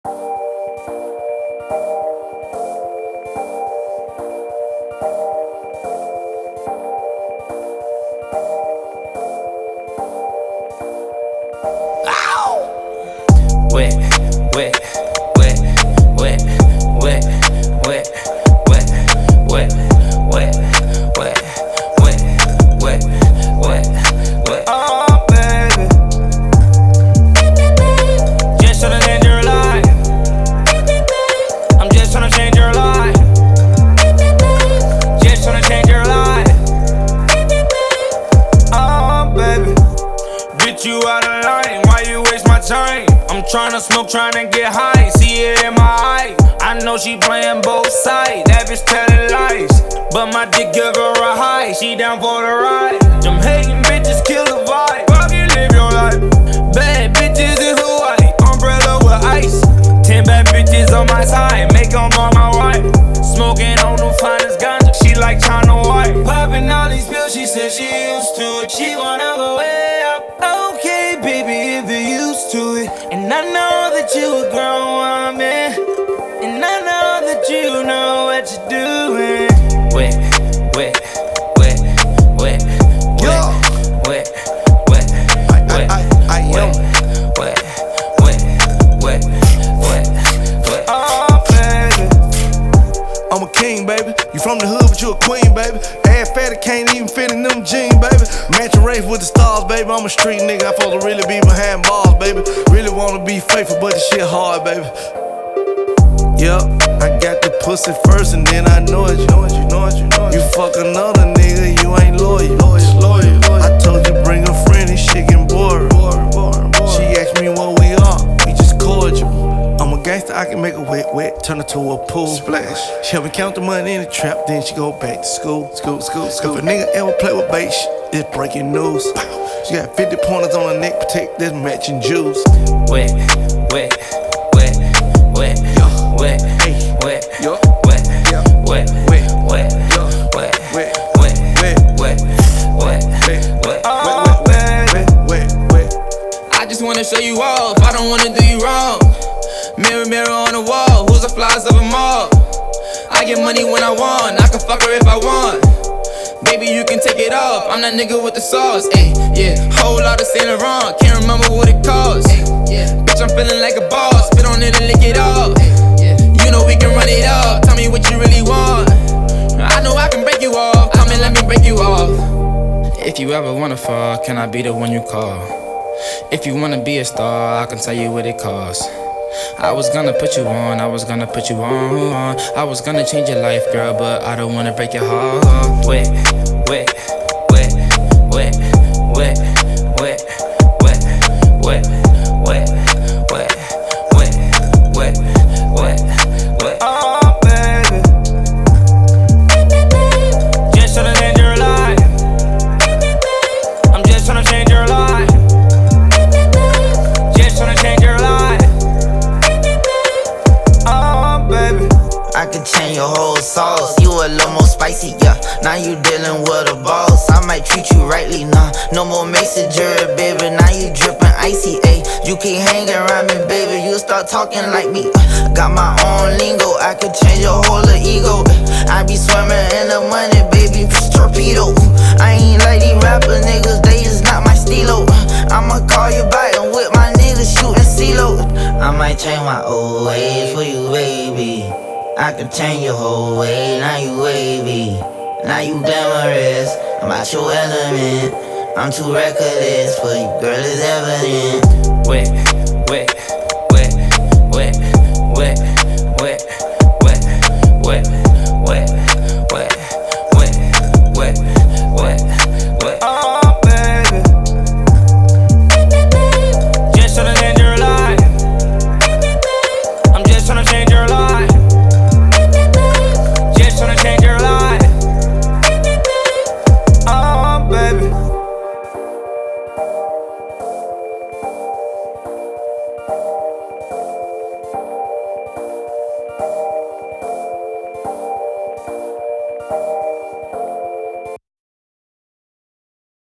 Wet, wet, wet, wet, wet, wet, wet, wet, wet, wet, wet, wet, wet, wet. Oh, baby, just tryna change your life. I'm just tryna change your life. Just tryna change your life. Oh, baby, bitch, you out of line. Why you waste my time? I'm tryna smoke, tryna get high, see it in my eye. I know she playing both sides, that bitch telling lies. But my dick give her a high, she down for the ride. Them hating bitches kill the vibe, fucking live your life. Bad bitches in Hawaii, umbrella with ice. 10 bad bitches on my side, make them all my wife. Smoking on the finest ganja, she like China White. Popping all these pills, she said she used to it. She wanna go way up. Okay, baby, if you're used to it. And I know that you a grown woman, and I know that you know what you're doing. Wet, wet, wet, wet, wet, wet, wet, wet, wet, wet, wet, wet, wet. Oh, baby, I'm a king, baby. You from the hood, but you a queen, baby. Ass fatty can't even fit in them jeans, baby. Match a race with the stars, baby. I'm a street nigga. I'm supposed to really be behind bars, baby. Really wanna be faithful, but this shit hard, baby. Yup, I got the pussy first, and then I know it. You fuck another nigga, you ain't loyal. I told you bring a friend, this shit getting boring. She asked me what we are, we just cordial. I'm a gangster, I can make a wet, turn her to a pool. Splash. She help me count the money in the trap, then she go back to school. If a nigga ever play with bait, it's breaking news. She got 50 pointers on her neck, protect this matching jewels. Wet, wet, wet, wet, wet, Hey, wet, yo, wet, yeah, wet, wet, wet, yo, wet, wet, wet, wet, wet, wet, wet. Oh, wet. I just wanna show you off, I don't wanna do you wrong. Mirror, mirror on the wall, who's the flies of them all? I get money when I want, I can fuck her if I want. Baby, you can take it off, I'm that nigga with the sauce. Ayy, yeah, whole lot of Saint Laurent, can't remember what it cost. Bitch, I'm feeling like a boss, spit on it and lick it off. You know we can run it up, tell me what you really want. I know I can break you off, come and let me break you off. If you ever wanna fall, can I be the one you call? If you wanna be a star, I can tell you what it costs. I was gonna put you on, I was gonna put you on. I was gonna change your life, girl, but I don't wanna break your heart. Wet, wet, wet, wet, wet, wet, wet, wet, wet, wet, wet, wet, wet, wet. Oh, baby, just tryna change your life. I'm just tryna change your life. Just tryna change your life. Oh, baby, I can change your whole sauce. You a little more spicy, yeah. Now you dealing with a boss. I might treat you rightly, nah. No more messenger, baby. Now you drippin' icy, ayy. You keep hanging around me, baby. You start talking like me. Got my own lingo. I could change your whole ego. I be swimming in the money, baby. Torpedo. I ain't like these rapper niggas. They is not my stilo. I'ma call you back and with my niggas shooting CeeLo. I might change my old ways for you, baby. I can change your whole way, now you wavy. Now you glamorous, I'm out your element. I'm too reckless for you, girl, it's evident. wet, wet, wet, wet, wet, wet, wet, wet, wet, wet, wet, wet, wet, wet. Oh, baby, just tryna change your life. I'm just tryna change your life. Just tryna change your life. Oh, baby.